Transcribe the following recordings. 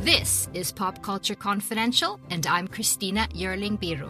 This is Pop Culture Confidential, and I'm Christina Yerling Biro.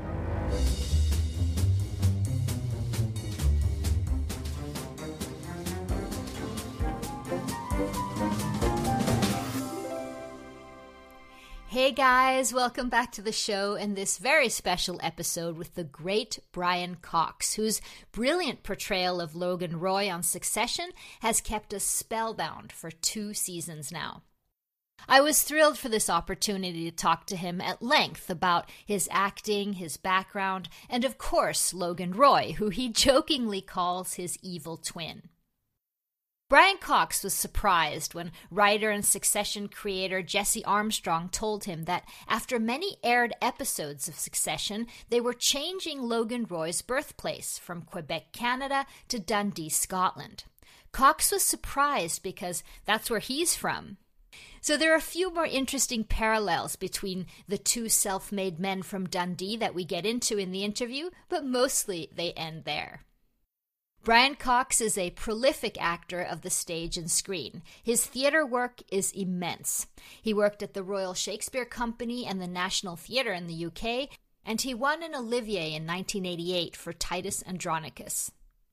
Hey guys, welcome back to the show and this very special episode with the great Brian Cox, whose brilliant portrayal of Logan Roy on Succession has kept us spellbound for 2 seasons now. I was thrilled for this opportunity to talk to him at length about his acting, his background, and of course Logan Roy, who he jokingly calls his evil twin. Brian Cox was surprised when writer and Succession creator Jesse Armstrong told him that after many aired episodes of Succession, they were changing Logan Roy's birthplace from Quebec, Canada to Dundee, Scotland. Cox was surprised because that's where he's from. So there are a few more interesting parallels between the 2 self-made men from Dundee that we get into in the interview, but mostly they end there. Brian Cox is a prolific actor of the stage and screen. His theater work is immense. He worked at the Royal Shakespeare Company and the National Theatre in the UK, and he won an Olivier in 1988 for Titus Andronicus.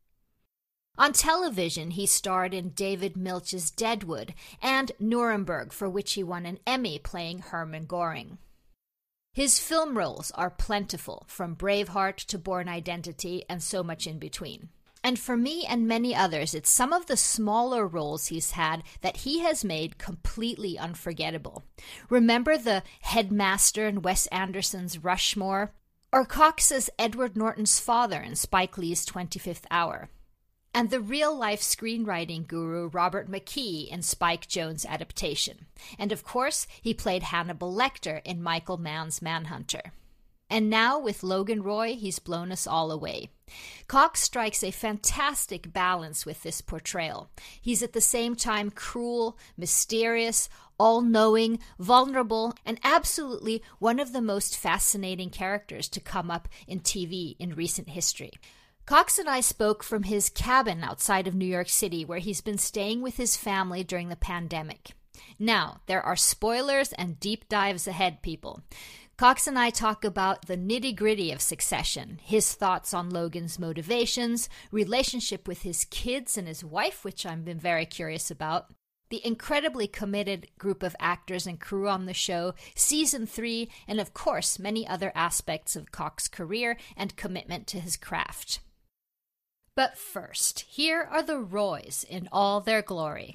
On television, he starred in David Milch's Deadwood and Nuremberg, for which he won an Emmy playing Hermann Göring. His film roles are plentiful, from Braveheart to Bourne Identity and so much in between. And for me and many others, it's some of the smaller roles he's had that he has made completely unforgettable. Remember the headmaster in Wes Anderson's Rushmore? Or Cox's Edward Norton's father in Spike Lee's 25th Hour? And the real-life screenwriting guru Robert McKee in Spike Jonze' adaptation. And of course, he played Hannibal Lecter in Michael Mann's Manhunter. And now, with Logan Roy, he's blown us all away. Cox strikes a fantastic balance with this portrayal. He's at the same time cruel, mysterious, all-knowing, vulnerable, and absolutely one of the most fascinating characters to come up in TV in recent history. Cox and I spoke from his cabin outside of New York City, where he's been staying with his family during the pandemic. Now, there are spoilers and deep dives ahead, people. Cox and I talk about the nitty-gritty of Succession, his thoughts on Logan's motivations, relationship with his kids and his wife, which I've been very curious about, the incredibly committed group of actors and crew on the show, Season 3, and of course many other aspects of Cox's career and commitment to his craft. But first, here are the Roys in all their glory.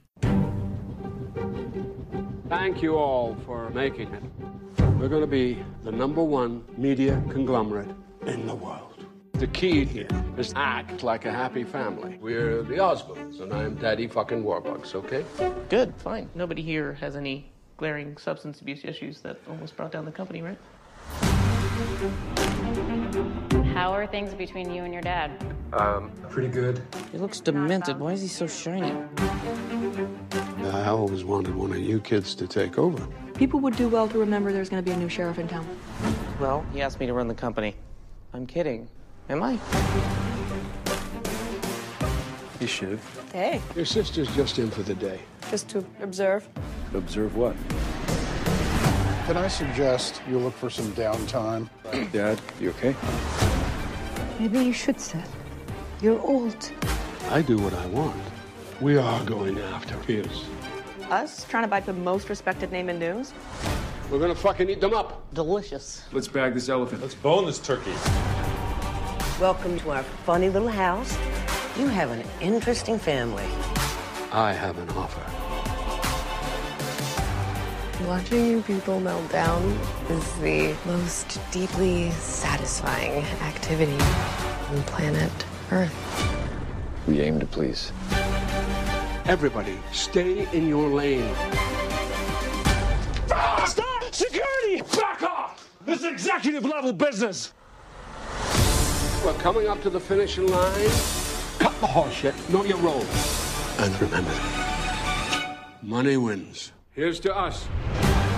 Thank you all for making it. We're going to be the #1 media conglomerate in the world. The key here is to act like a happy family. We're the Osmonds, and I'm Daddy fucking Warbucks, okay? Good, fine. Nobody here has any glaring substance abuse issues that almost brought down the company, right? How are things between you and your dad? Pretty good. He looks demented. Why is he so shiny? I always wanted one of you kids to take over. People would do well to remember there's going to be a new sheriff in town. Well, he asked me to run the company. I'm kidding. Am I? You should. Hey. Your sister's just in for the day. Just to observe. Observe what? Can I suggest you look for some downtime? Dad, you okay? Maybe you should, Seth. You're old. I do what I want. We are going after Pierce. Us trying to buy the most respected name in news? We're gonna fucking eat them up. Delicious. Let's bag this elephant. Let's bone this turkey. Welcome to our funny little house. You have an interesting family. I have an offer. Watching you people melt down is the most deeply satisfying activity on planet Earth. We aim to please. Everybody, stay in your lane. Stop! Security! Back off! This is executive level business. We're coming up to the finishing line. Cut the horse shit, know your role. And remember, money wins. Here's to us.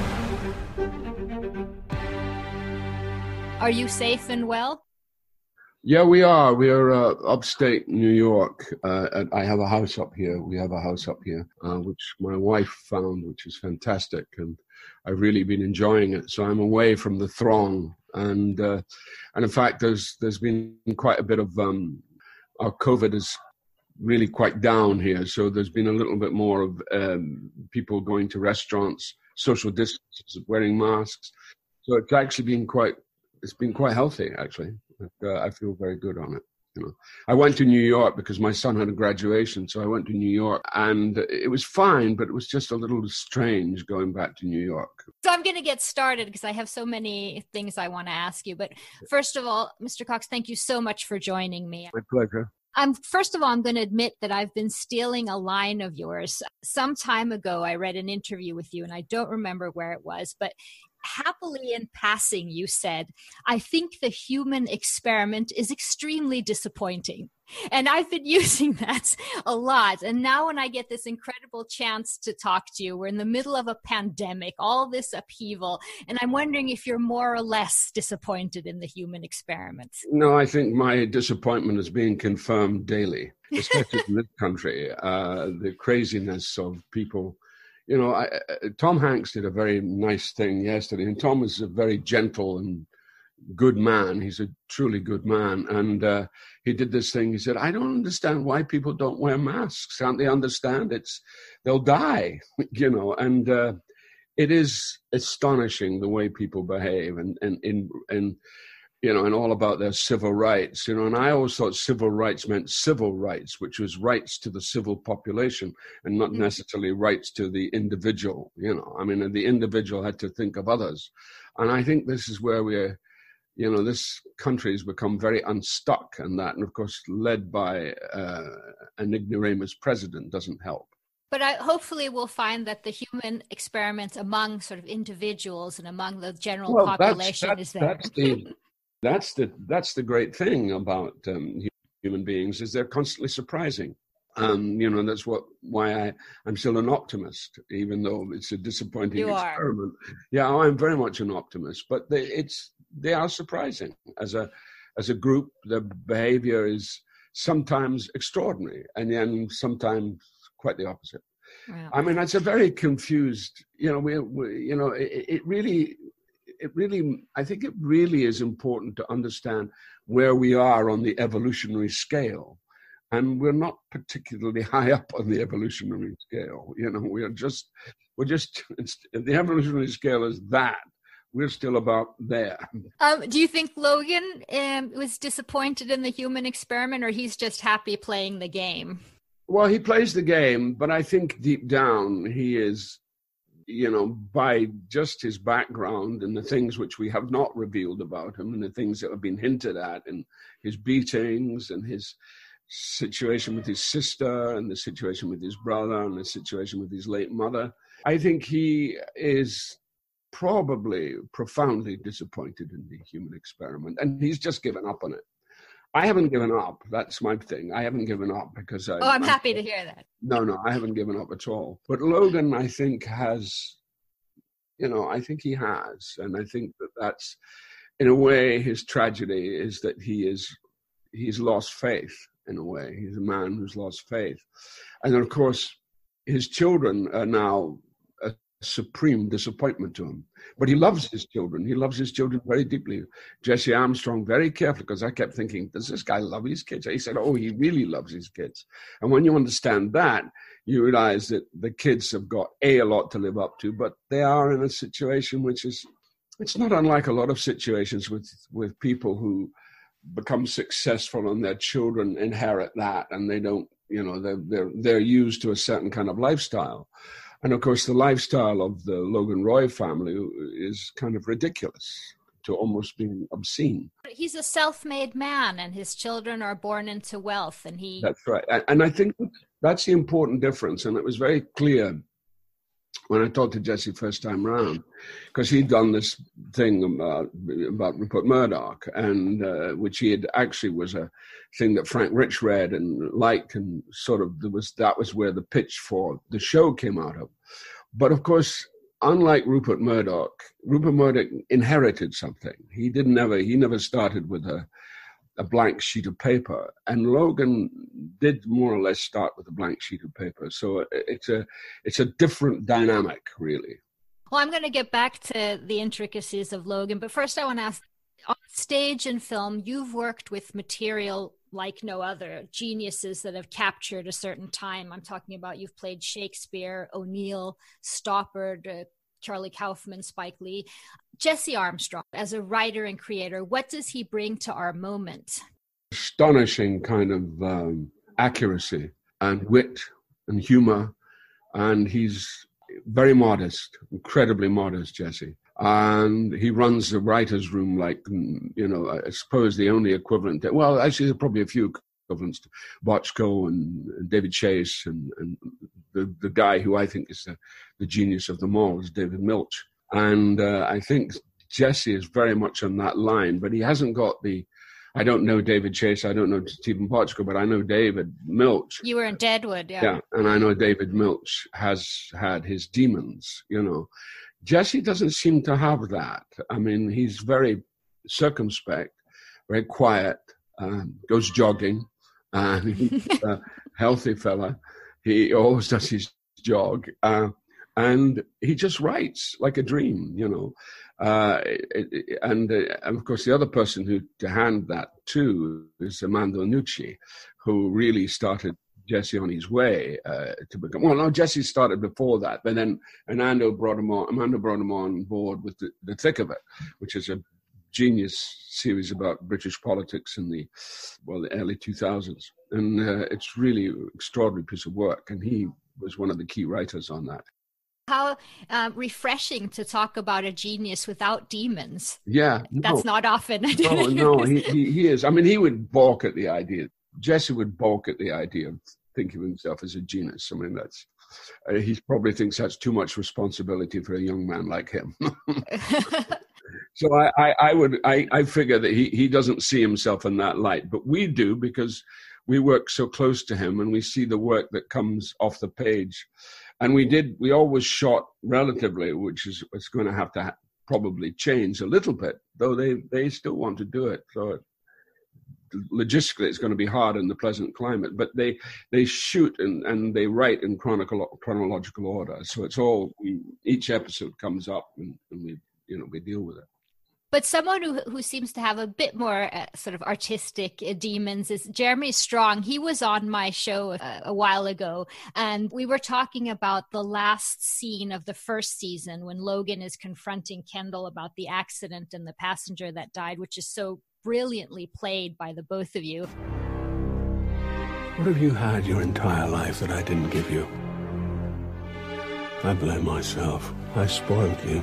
Are you safe and well? Yeah, we are. We are upstate New York. I have a house up here. We have a house up here, which my wife found, which is fantastic. And I've really been enjoying it. So I'm away from the throng. And in fact, there's been quite a bit of, our COVID is really quite down here. So there's been a little bit more of people going to restaurants, social distances, wearing masks. So it's actually been quite healthy, actually. I feel very good on it. You know, I went to New York because my son had a graduation, so I went to New York, and it was fine, but it was just a little strange going back to New York. So I'm going to get started because I have so many things I want to ask you. But first of all, Mr. Cox, thank you so much for joining me. My pleasure. First of all, I'm going to admit that I've been stealing a line of yours. Some time ago, I read an interview with you, and I don't remember where it was, but happily in passing, you said, "I think the human experiment is extremely disappointing." And I've been using that a lot. And now when I get this incredible chance to talk to you, we're in the middle of a pandemic, all this upheaval, and I'm wondering if you're more or less disappointed in the human experiment. No, I think my disappointment is being confirmed daily, especially in this country. The craziness of people. You know, Tom Hanks did a very nice thing yesterday, and Tom is a very gentle and good man. He's a truly good man. And he did this thing. He said, "I don't understand why people don't wear masks. Can't they understand? They'll die," you know. And it is astonishing the way people behave and you know, and all about their civil rights, you know. And I always thought civil rights meant civil rights, which was rights to the civil population and not necessarily rights to the individual, you know. I mean, the individual had to think of others. And I think this is where we're, you know, this country has become very unstuck in that. And of course, led by an ignoramus president doesn't help. But hopefully we'll find that the human experiment among sort of individuals and among the general population is there. That's the great thing about human beings, is they're constantly surprising. You know, that's why I'm still an optimist, even though it's a disappointing experiment. Yeah, I'm very much an optimist, but they are surprising as a group. Their behavior is sometimes extraordinary, and then sometimes quite the opposite. Wow. I mean, it's a very confused. You know, we you know, it really, I think it really is important to understand where we are on the evolutionary scale. And we're not particularly high up on the evolutionary scale. You know, we're just, the evolutionary scale is that. We're still about there. Do you think Logan was disappointed in the human experiment, or he's just happy playing the game? Well, he plays the game, but I think deep down he is, you know, by just his background and the things which we have not revealed about him and the things that have been hinted at, and his beatings and his situation with his sister and the situation with his brother and the situation with his late mother, I think he is probably profoundly disappointed in the human experiment, and he's just given up on it. I haven't given up. That's my thing. I haven't given up because I'm happy to hear that. No, I haven't given up at all. But Logan, I think, has, you know, I think he has. And I think that's, in a way, his tragedy is that he's lost faith, in a way. He's a man who's lost faith. And then, of course, his children are now a supreme disappointment to him. But he loves his children. He loves his children very deeply. Jesse Armstrong, very carefully, because I kept thinking, does this guy love his kids? He said, oh, he really loves his kids. And when you understand that, you realize that the kids have got a lot to live up to, but they are in a situation which is, it's not unlike a lot of situations with people who become successful and their children inherit that, and they don't, you know, they're used to a certain kind of lifestyle. And of course, the lifestyle of the Logan Roy family is kind of ridiculous, to almost being obscene. He's a self-made man, and his children are born into wealth, and he... That's right. And I think that's the important difference. And it was very clear when I talked to Jesse first time round, because he'd done this thing about Rupert Murdoch, and which he had actually was a thing that Frank Rich read and liked, and sort of that was where the pitch for the show came out of. But of course, unlike Rupert Murdoch inherited something. He never started with a a blank sheet of paper. And Logan did more or less start with a blank sheet of paper. So it's a different dynamic, really. Well, I'm going to get back to the intricacies of Logan, but first I want to ask, on stage and film, you've worked with material like no other, geniuses that have captured a certain time. I'm talking about you've played Shakespeare, O'Neill, Stoppard, Charlie Kaufman, Spike Lee. Jesse Armstrong, as a writer and creator, what does he bring to our moment? Astonishing kind of accuracy and wit and humor, and he's very modest, incredibly modest, Jesse. And he runs the writer's room like, I suppose the only equivalent. Well, actually, there are probably a few equivalents to Bochco and David Chase, and the guy who I think is the genius of them all is David Milch. And I think Jesse is very much on that line, but he hasn't got I don't know David Chase, I don't know Stephen Bochco, but I know David Milch. You were in Deadwood, yeah. Yeah, and I know David Milch has had his demons, Jesse doesn't seem to have that. I mean, he's very circumspect, very quiet, goes jogging, he's a healthy fella. He always does his jog, and he just writes like a dream, and of course, the other person who to hand that to is Armando Iannucci, who really started Jesse on his way to become. Well, no, Jesse started before that, but then Armando brought him on board with the Thick of It, which is a genius series about British politics in the early 2000s, and it's really an extraordinary piece of work, and he was one of the key writers on that. How refreshing to talk about a genius without demons. Yeah. That's not often. No, he is. I mean, he would balk at the idea. Jesse would balk at the idea of thinking of himself as a genius. I mean, that's he probably thinks that's too much responsibility for a young man like him. So I figure that he doesn't see himself in that light, but we do, because we work so close to him and we see the work that comes off the page. And we always shot relatively, which is it's going to have to probably change a little bit, though they still want to do it. So logistically, it's going to be hard in the pleasant climate, but they shoot and they write in chronological order. So it's all, each episode comes up and we deal with it. But someone who seems to have a bit more sort of artistic demons is Jeremy Strong. He was on my show a while ago, and we were talking about the last scene of the first season when Logan is confronting Kendall about the accident and the passenger that died, which is so brilliantly played by the both of you. What have you had your entire life that I didn't give you? I blame myself. I spoiled you.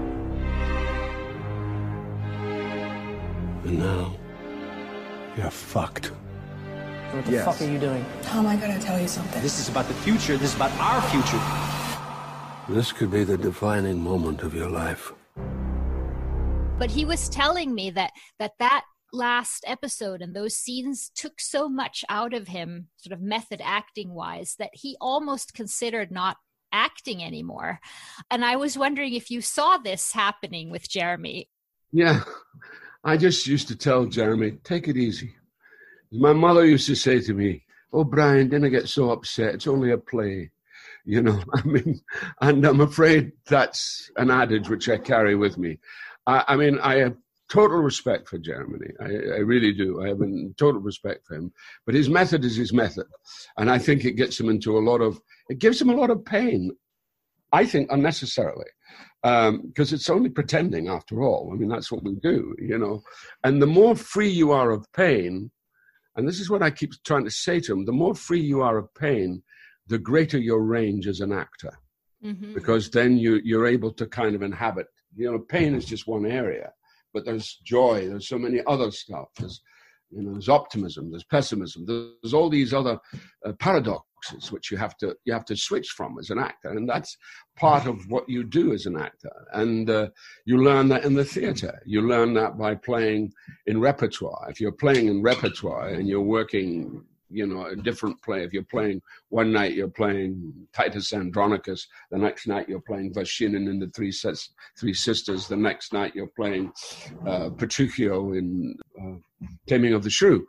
And now, you're fucked. What the fuck are you doing? Tom, I gotta tell you something. This is about the future. This is about our future. This could be the defining moment of your life. But he was telling me that last episode and those scenes took so much out of him, sort of method acting wise, that he almost considered not acting anymore. And I was wondering if you saw this happening with Jeremy. Yeah. I just used to tell Jeremy, take it easy. My mother used to say to me, oh, Brian, don't get so upset. It's only a play. I mean, and I'm afraid that's an adage which I carry with me. I mean, I have total respect for Jeremy. I really do. I have total respect for him. But his method is his method. And I think it gets him into it gives him a lot of pain, I think, unnecessarily. Because it's only pretending after all. I mean, that's what we do, And the more free you are of pain, and this is what I keep trying to say to him, the more free you are of pain, the greater your range as an actor. Mm-hmm. Because then you're able to kind of inhabit, pain is just one area, but there's joy, there's so many other stuff. There's optimism, there's pessimism, there's all these other paradoxes which you have to switch from as an actor, and that's part of what you do as an actor. And you learn that in the theatre. You learn that by playing in repertoire. If you're playing in repertoire and you're working, a different play. If you're playing one night, you're playing Titus Andronicus. The next night, you're playing Vershinin in the Three Sisters. The next night, you're playing Petruchio in Taming of the Shrew.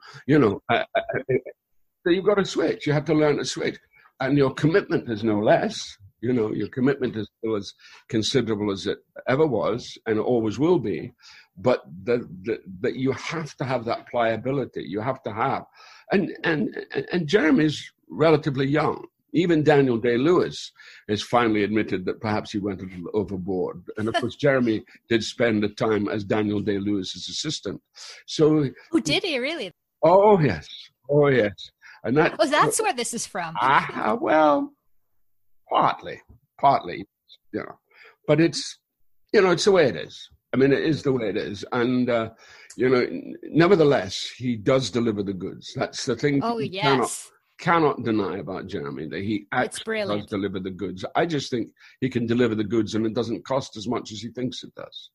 So you've got to switch. You have to learn to switch. And your commitment is no less. Your commitment is still as considerable as it ever was and always will be. But that you have to have that pliability. You have to have. And Jeremy's relatively young. Even Daniel Day-Lewis has finally admitted that perhaps he went a little overboard. And of course, Jeremy did spend a time as Daniel Day-Lewis's assistant. So, who did he really? Oh yes. And that's where this is from. Well, partly, but it's it's the way it is. I mean, it is the way it is, and nevertheless, he does deliver the goods. That's the thing. Oh yes. Cannot deny about Jeremy that he actually does deliver the goods. I just think he can deliver the goods and it doesn't cost as much as he thinks it does.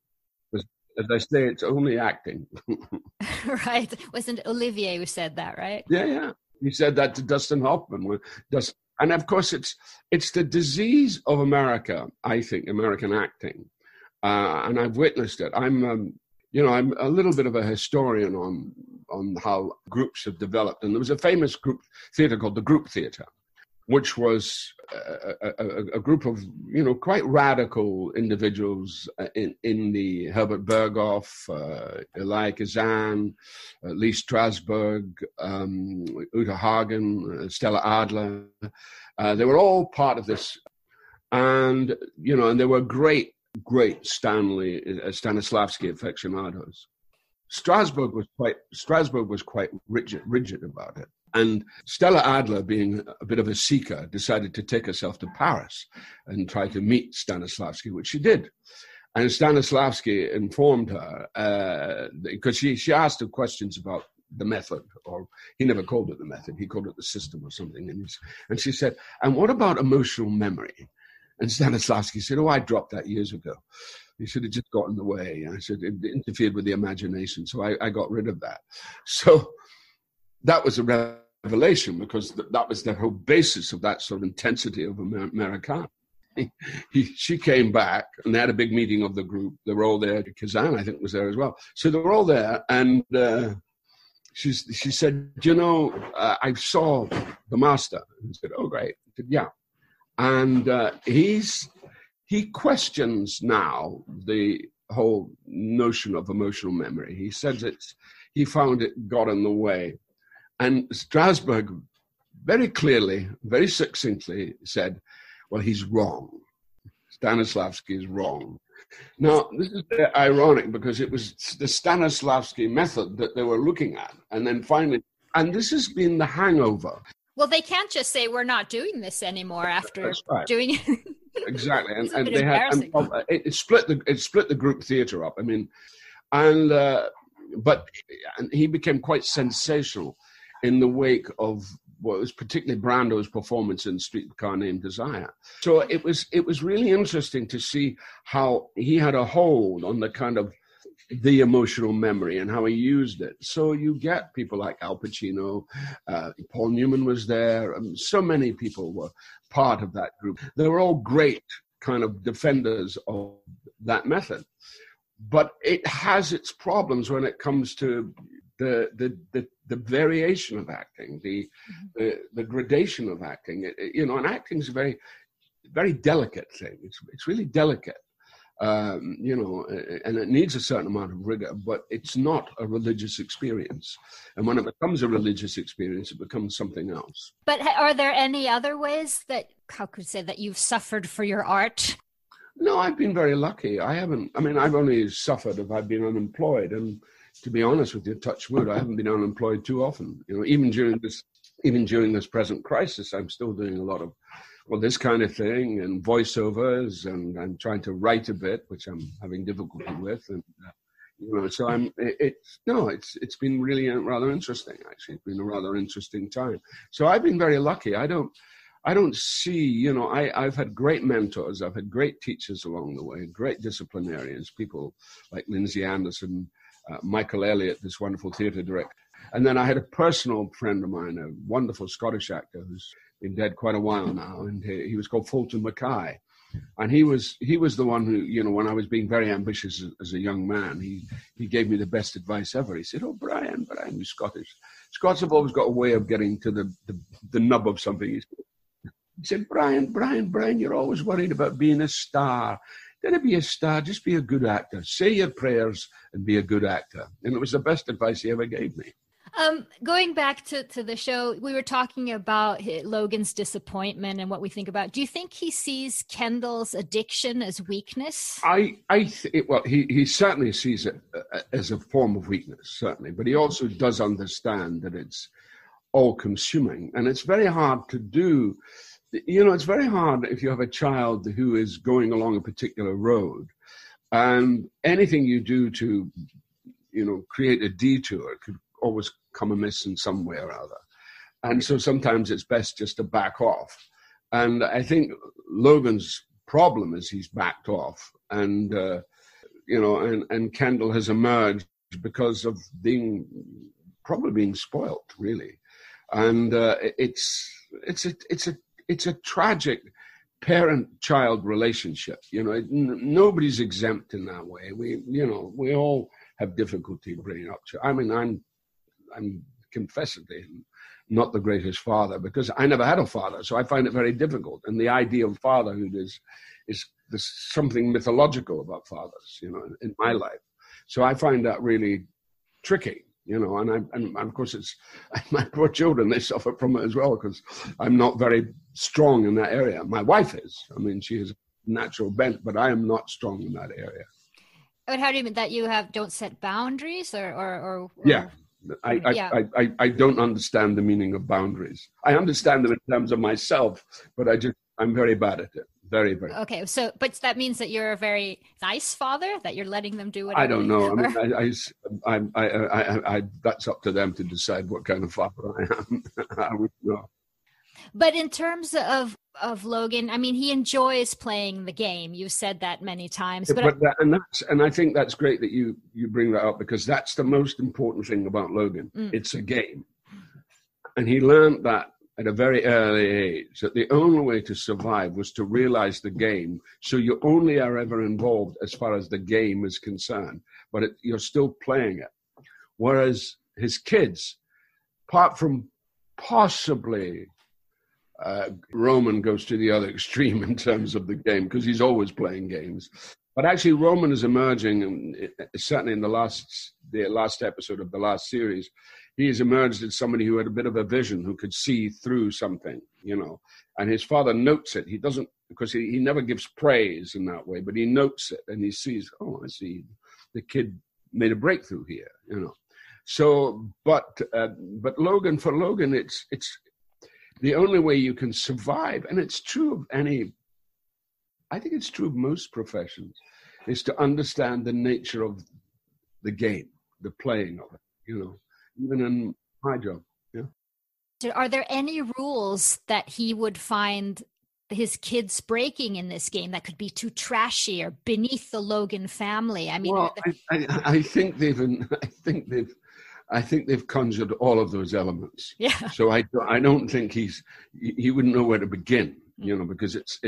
As I say, it's only acting. Right. Wasn't Olivier who said that, right? Yeah. He said that to Dustin Hoffman. And of course, it's the disease of America, I think, American acting. And I've witnessed it. I'm a little bit of a historian on how groups have developed. And there was a famous group theater called the Group Theater, which was a group of, quite radical individuals in the Herbert Berghoff, Elia Kazan, Lee Strasberg, Uta Hagen, Stella Adler. They were all part of this. And, and they were great Stanislavski aficionados. Strasberg was quite rigid about it. And Stella Adler, being a bit of a seeker, decided to take herself to Paris and try to meet Stanislavski, which she did. And Stanislavski informed her, because she asked her questions about the method, or he never called it the method, he called it the system or something. And she said, and what about emotional memory? And Stanislavski said, I dropped that years ago. He said, it just got in the way. And I said, it interfered with the imagination, so I got rid of that. So that was a revelation, because that was the whole basis of that sort of intensity of Americana. She came back, and they had a big meeting of the group. They were all there. Kazan, I think, was there as well. So they were all there, and she said, I saw the master. And I said, oh, great. I said, yeah. And he questions now the whole notion of emotional memory. He says he found it got in the way. And Strasberg very clearly, very succinctly said, well, he's wrong. Stanislavski is wrong. Now, this is ironic, because it was the Stanislavski method that they were looking at. And then finally, and this has been the hangover. Well, they can't just say we're not doing this anymore after doing it. Exactly, and they had it split the group theater up. I mean, but he became quite sensational in the wake of what was particularly Brando's performance in Streetcar Named Desire. So it was really interesting to see how he had a hold on the kind of the emotional memory and how he used it. So you get people like Al Pacino, Paul Newman was there, and so many people were part of that group. They were all great kind of defenders of that method. But it has its problems when it comes to the variation of acting, the gradation of acting. And acting is a very, very delicate thing. It's really delicate. And it needs a certain amount of rigor, but it's not a religious experience. And when it becomes a religious experience, it becomes something else. But are there any other ways that you've suffered for your art? No, I've been very lucky. I've only suffered if I've been unemployed. And to be honest with you, touch wood, I haven't been unemployed too often. Even during this present crisis, I'm still doing a lot of this kind of thing, and voiceovers, and I'm trying to write a bit, which I'm having difficulty with, and so it's been really rather interesting. Actually, it's been a rather interesting time. So I've been very lucky. I don't see, I've had great mentors, I've had great teachers along the way, great disciplinarians, people like Lindsay Anderson, Michael Elliott, this wonderful theatre director, and then I had a personal friend of mine, a wonderful Scottish actor who's been dead quite a while now, and he was called Fulton Mackay. And he was the one who, you know, when I was being very ambitious as a young man, he gave me the best advice ever. He said, "Oh, Brian, who's Scottish. Scots have always got a way of getting to the nub of something." He said, Brian, you're always worried about being a star. Don't be a star, just be a good actor. Say your prayers and be a good actor." And it was the best advice he ever gave me. Going back to the show, we were talking about Logan's disappointment and what we think about. Do you think he sees Kendall's addiction as weakness? He certainly sees it as a form of weakness, certainly. But he also does understand that it's all-consuming. And it's very hard to do. You know, it's very hard if you have a child who is going along a particular road. And anything you do to, you know, create a detour could always come amiss in some way or other. And so sometimes it's best just to back off. And I think Logan's problem is he's backed off. And, you know, and Kendall has emerged because of probably being spoilt, really. And it's a tragic parent-child relationship. You know, nobody's exempt in that way. We all have difficulty bringing up. I mean, I'm confessedly not the greatest father because I never had a father, so I find it very difficult. And the idea of fatherhood is there's something mythological about fathers, you know, in my life. So I find that really tricky, you know. And of course, it's my poor children; they suffer from it as well because I'm not very strong in that area. My wife is. I mean, she has a natural bent, but I am not strong in that area. But how do you mean that you don't set boundaries or Yeah. I don't understand the meaning of boundaries. I understand them in terms of myself, but I'm very bad at it. Very, very. Okay, so but that means that you're a very nice father, that you're letting them do whatever. I don't know. I mean, I that's up to them to decide what kind of father I am. I would know. But in terms of Logan, I mean, he enjoys playing the game. You've said that many times. And I think that's great that you bring that up because that's the most important thing about Logan. It's a game. And he learned that at a very early age, that the only way to survive was to realize the game. So you only are ever involved as far as the game is concerned, but you're still playing it. Whereas his kids, apart from possibly Roman goes to the other extreme in terms of the game because he's always playing games. But actually, Roman is emerging, and certainly in the last episode of the last series, he has emerged as somebody who had a bit of a vision, who could see through something, you know. And his father notes it. He doesn't, because he never gives praise in that way, but he notes it and he sees, oh, I see, the kid made a breakthrough here, you know. So, but Logan, for Logan, it's the only way you can survive, and it's true of I think it's true of most professions, is to understand the nature of the game, the playing of it, you know, even in my job. Yeah. Are there any rules that he would find his kids breaking in this game that could be too trashy or beneath the Logan family? I mean, well, I think they've conjured all of those elements. Yeah. So I don't think he wouldn't know where to begin, you know, because it's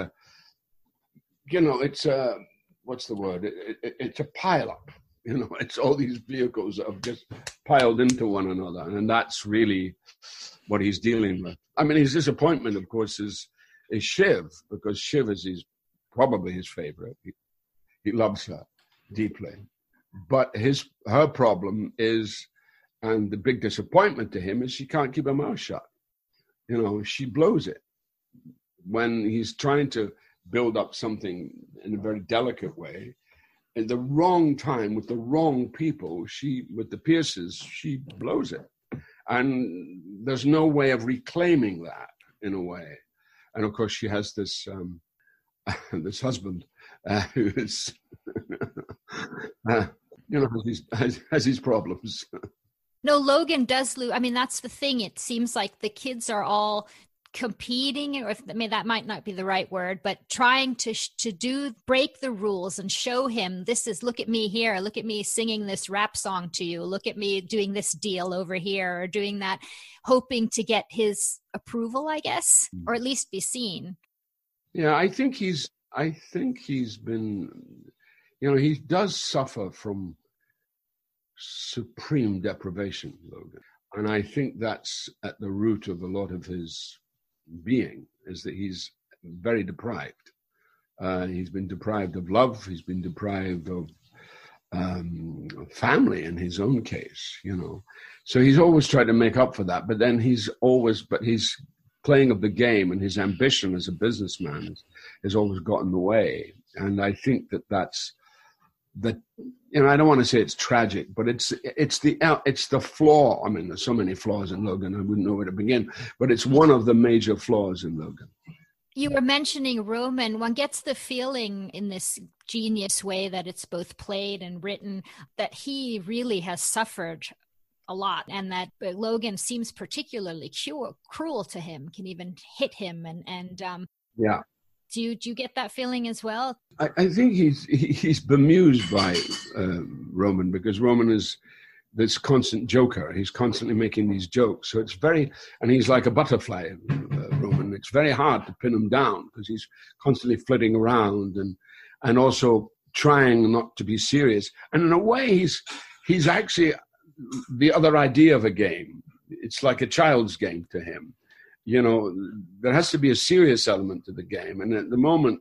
what's the word? It's a pile up, you know. It's all these vehicles that have just piled into one another, and that's really what he's dealing with. I mean, his disappointment, of course, is Shiv, because Shiv is probably his favorite. He loves her deeply, but her problem is. And the big disappointment to him is she can't keep her mouth shut. You know, she blows it. When he's trying to build up something in a very delicate way, at the wrong time, with the wrong people, with the Pierces, she blows it. And there's no way of reclaiming that, in a way. And of course, she has this this husband who is, has his problems. No, Logan does lose. I mean, that's the thing. It seems like the kids are all competing, or that might not be the right word, but trying to break the rules and show him, look at me here, look at me singing this rap song to you, look at me doing this deal over here, or doing that, hoping to get his approval, I guess, or at least be seen. Yeah, I think he's I think he's been, he does suffer from supreme deprivation, Logan. And I think that's at the root of a lot of his being, is that he's very deprived. He's been deprived of love. He's been deprived of family in his own case, So he's always tried to make up for that. But then he's playing of the game, and his ambition as a businessman has always got in the way. And I think that's I don't want to say it's tragic, but it's the flaw. I mean, there's so many flaws in Logan, I wouldn't know where to begin, but it's one of the major flaws in Logan. You were mentioning Roman. One gets the feeling in this genius way that it's both played and written that he really has suffered a lot, and that Logan seems particularly cruel to him, can even hit him. And yeah. Do you get that feeling as well? I think he's bemused by Roman, because Roman is this constant joker. He's constantly making these jokes. So and he's like a butterfly, Roman. It's very hard to pin him down because he's constantly flitting around and also trying not to be serious. And in a way, he's actually the other idea of a game. It's like a child's game to him. There has to be a serious element to the game. And at the moment,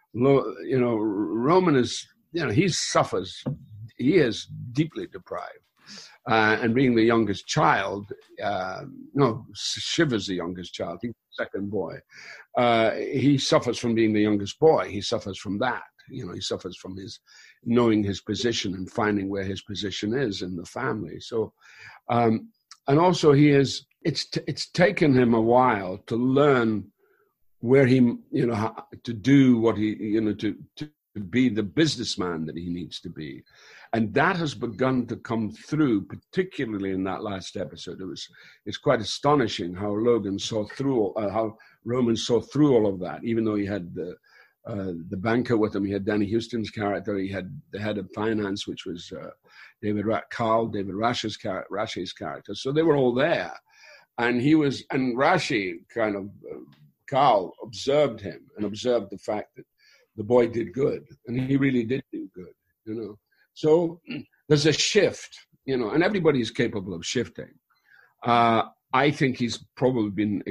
Roman is, he suffers. He is deeply deprived. And being the youngest child, Shiver's the youngest child. He's the second boy. He suffers from being the youngest boy. He suffers from that. He suffers from his knowing his position and finding where his position is in the family. So, and also it's taken him a while to learn where he, to do what he, to be the businessman that he needs to be. And that has begun to come through, particularly in that last episode. It's quite astonishing how Roman saw through all of that, even though he had the banker with him. He had Danny Houston's character. He had the head of finance, which was David Rashi's character. So they were all there. And Rashi Carl observed him and observed the fact that the boy did good. And he really did do good, So there's a shift, and everybody's capable of shifting. I think he's probably been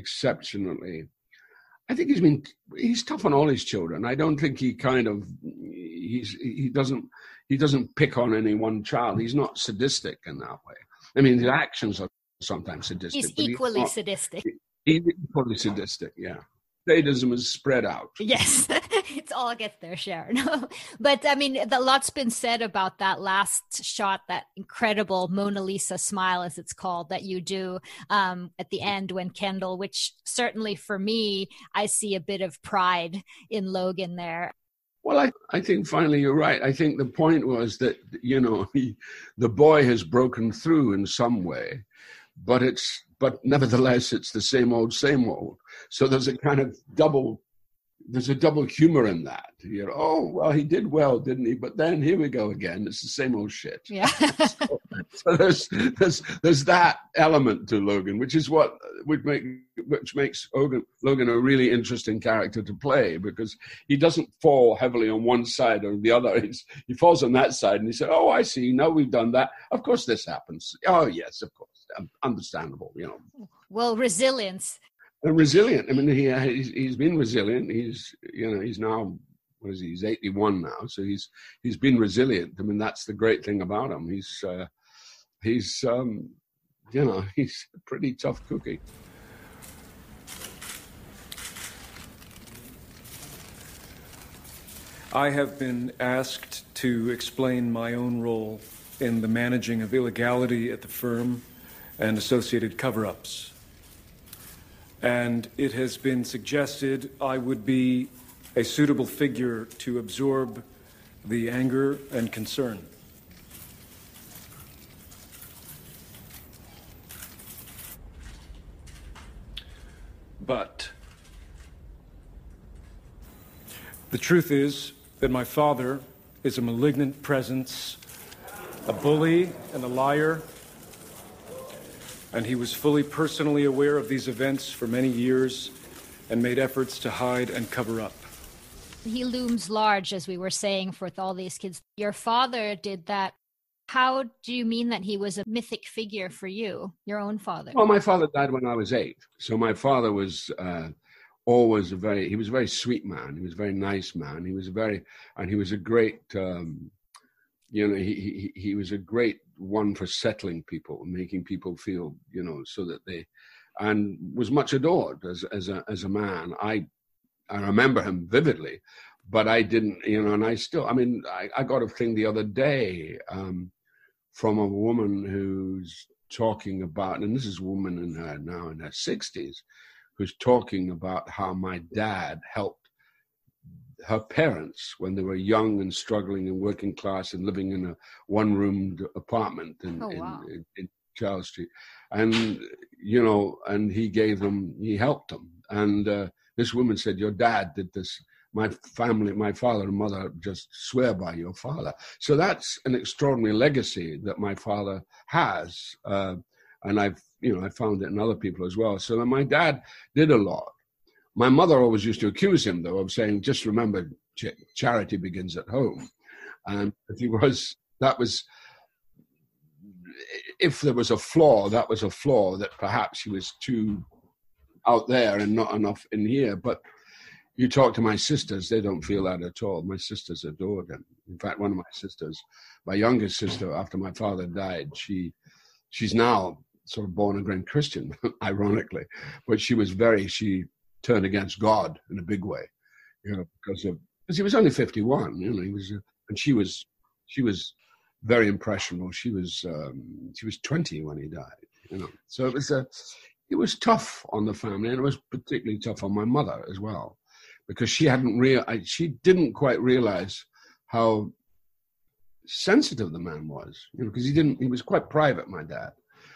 he's tough on all his children. I don't think he doesn't pick on any one child. He's not sadistic in that way. I mean, his actions are sometimes sadistic. He's equally sadistic. He's equally sadistic, yeah. Sadism is spread out. Yes, it's all gets their share. No, but I mean, a lot's been said about that last shot, that incredible Mona Lisa smile, as it's called, that you do at the end when Kendall, which certainly for me, I see a bit of pride in Logan there. Well, I think finally you're right. I think the point was that, the boy has broken through in some way, but nevertheless, it's the same old. So there's a kind of double humor in that. Oh, well, he did well, didn't he? But then here we go again. It's the same old shit. Yeah. so there's that element to Logan, which makes Logan a really interesting character to play, because he doesn't fall heavily on one side or the other. He falls on that side, and he said, "Oh, I see. Now we've done that. Of course, this happens. Oh, yes, of course, understandable. Well, resilience. And resilient. I mean, he's been resilient. He's now, he's 81 now, so he's been resilient. I mean, that's the great thing about him. He's a pretty tough cookie. I have been asked to explain my own role in the managing of illegality at the firm and associated cover-ups. And it has been suggested I would be a suitable figure to absorb the anger and concern. But the truth is that my father is a malignant presence, a bully and a liar, and he was fully personally aware of these events for many years and made efforts to hide and cover up. he looms large, as we were saying, for all these kids. Your father did that. How do you mean that he was a mythic figure for you, your own father? Well, my father died when I was 8. So my father was always he was a very sweet man. He was a very nice man. He was a great, he was a great one for settling people, making people feel, so that and was much adored as a man. I remember him vividly, but I didn't, and I got a thing the other day from a woman who's talking about, and this is a woman now in her 60s, who's talking about how my dad helped her parents when they were young and struggling and working class and living in a one-roomed apartment in Charles Street. And, and he helped them. And this woman said, your dad did this. My father and mother just swear by your father. So that's an extraordinary legacy that my father has. And I found it in other people as well. So my dad did a lot. My mother always used to accuse him, though, of saying, just remember, charity begins at home. And if there was a flaw, that was a flaw that perhaps he was too out there and not enough in here. But you talk to my sisters, they don't feel that at all. My sisters adored him. In fact, one of my sisters, my youngest sister, after my father died, she's now sort of born again Christian, ironically. But she turned against God in a big way, because he was only 51. And she was very impressionable. She was 20 when he died. So it was tough on the family, and it was particularly tough on my mother as well, because she didn't quite realize how sensitive the man was, because he was quite private, my dad.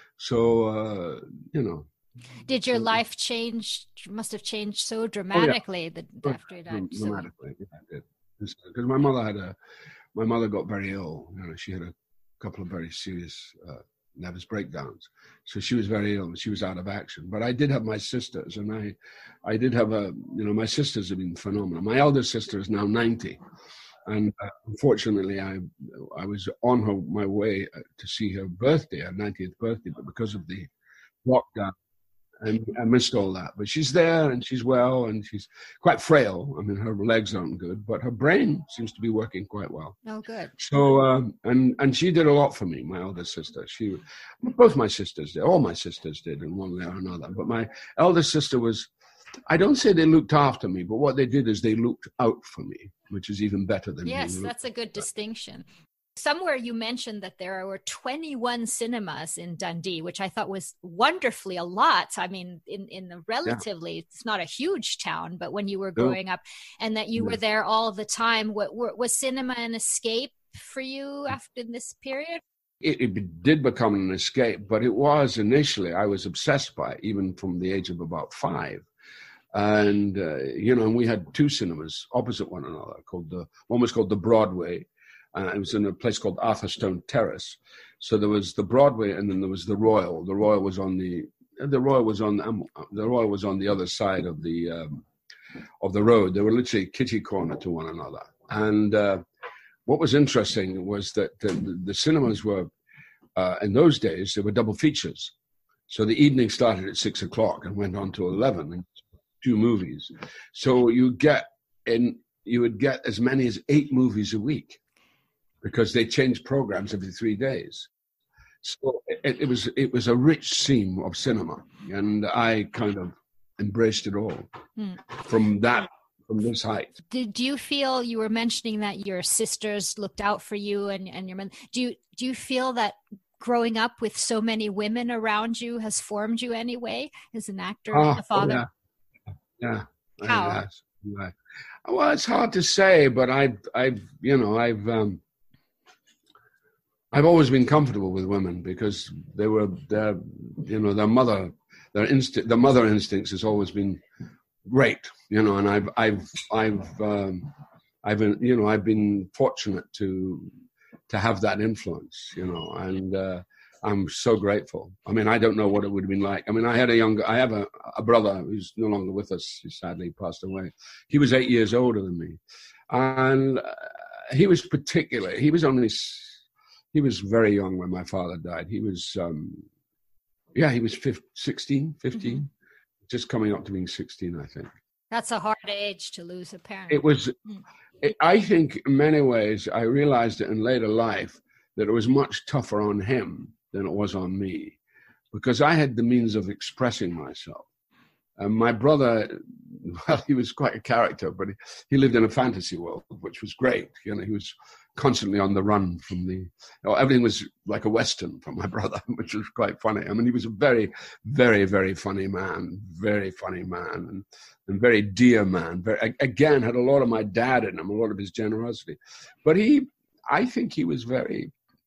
So, Did your life change? Must have changed so dramatically after he died. Dramatically, yeah, it did. Because my mother got very ill. She had a couple of very serious nervous breakdowns. So she was very ill and she was out of action. But I did have my sisters, and I did have my sisters have been phenomenal. My eldest sister is now 90. And unfortunately, I was on my way to see her birthday, her 90th birthday, but because of the lockdown, I missed all that. But she's there and she's well and she's quite frail. I mean, her legs aren't good, but her brain seems to be working quite well. Oh, good. So, and she did a lot for me, my eldest sister. Both my sisters did, all my sisters did in one way or another. But my eldest sister I don't say they looked after me, but what they did is they looked out for me, which is even better than Yes, that's a good distinction. Somewhere you mentioned that there were 21 cinemas in Dundee, which I thought was wonderfully a lot. I mean, in the relatively, it's not a huge town, but when you were growing up, and that you were there all the time, was cinema an escape for you after this period? It did become an escape, but it was initially, I was obsessed by it, even from the age of about 5. And, and we had 2 cinemas opposite one another. One was called the Broadway. It was in a place called Arthurstone Terrace. So there was the Broadway, and then there was the Royal. The Royal was on the other side of the road. They were literally kitty corner to one another. And what was interesting was that the cinemas were in those days, they were double features. So the evening started at 6 o'clock and went on to 11, and 2 movies. So you would get as many as 8 movies a week, because they changed programs every 3 days. So it was a rich seam of cinema, and I kind of embraced it all from this height. Did you feel, you were mentioning that your sisters looked out for you and your mother, do you feel that growing up with so many women around you has formed you anyway as an actor and a father? Yeah. How? Well, it's hard to say, but I've always been comfortable with women, because their mother instincts has always been great, and I've been fortunate to have that influence, and I'm so grateful. I mean, I don't know what it would have been like. I mean, I have a brother who's no longer with us. He sadly passed away. He was 8 years older than me. And he was very young when my father died. He was, he was 16, 15, just coming up to being 16, I think. That's a hard age to lose a parent. It was, I think in many ways, I realized it in later life that it was much tougher on him than it was on me, because I had the means of expressing myself. And my brother, well, he was quite a character, but he lived in a fantasy world, which was great. You know, he was constantly on the run from everything was like a Western for my brother, which was quite funny. I mean, he was a very, very, very funny man, and very dear man. Again, had a lot of my dad in him, a lot of his generosity. But I think he was very,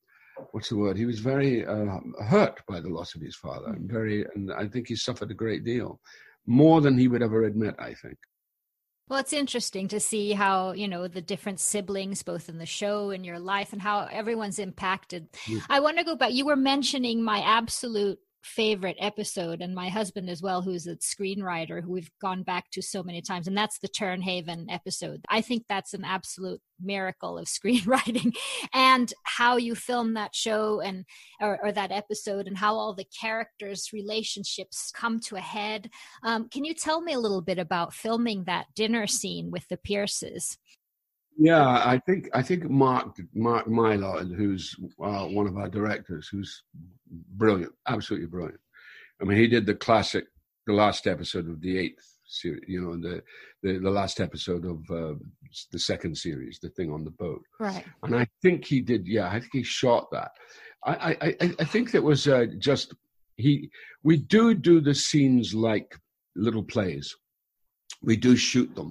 he was very hurt by the loss of his father, and I think he suffered a great deal, more than he would ever admit, I think. Well, it's interesting to see how, the different siblings, both in the show and your life, and how everyone's impacted. Yeah. I want to go back. You were mentioning my absolute favorite episode, and my husband as well, who's a screenwriter who we've gone back to so many times, and that's the Turnhaven episode. I think that's an absolute miracle of screenwriting, and how you film that show or that episode, and how all the characters' relationships come to a head. Can you tell me a little bit about filming that dinner scene with the Pierces? Yeah, I think Mark Mylod, who's one of our directors, who's brilliant, absolutely brilliant. I mean, he did the last episode of the 8th series, the last episode of the second series, the thing on the boat. Right. And I think he did. Yeah, I think he shot that. I think that was we do the scenes like little plays. We do shoot them.